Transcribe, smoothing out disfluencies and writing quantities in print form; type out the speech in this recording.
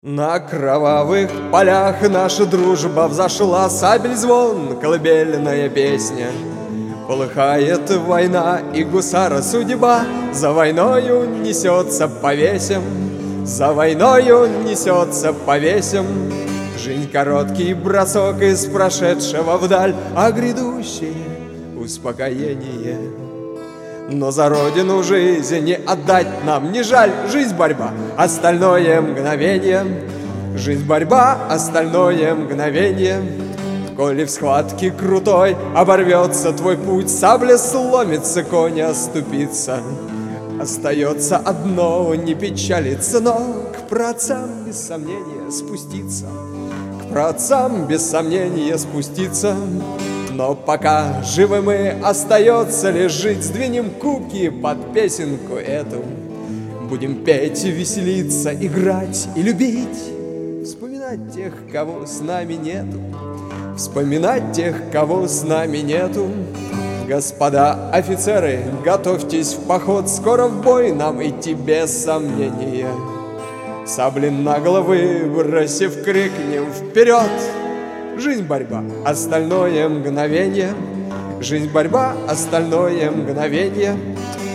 На кровавых полях наша дружба взошла, сабель звон, колыбельная песня. Полыхает война, и гусара судьба за войною несется повесим, за войною несется повесим. Жизнь короткий бросок из прошедшего вдаль, а грядущее успокоение. Но за родину жизни отдать нам не жаль. Жизнь — борьба, остальное мгновение. Жизнь — борьба, остальное мгновение. Коли в схватке крутой оборвется твой путь, сабля сломится, конь оступится. Остается одно — не печалиться, но к праотцам без сомнения спуститься. К праотцам без сомнения спуститься. Но пока живы мы, остается лишь жить. Сдвинем кубки под песенку эту. Будем петь, веселиться, играть и любить. Вспоминать тех, кого с нами нету. Вспоминать тех, кого с нами нету. Господа офицеры, готовьтесь в поход. Скоро в бой нам идти без сомнения. Сабли на головы бросив, крикнем вперед. Жизнь — борьба, остальное мгновение. Жизнь — борьба, остальное мгновение.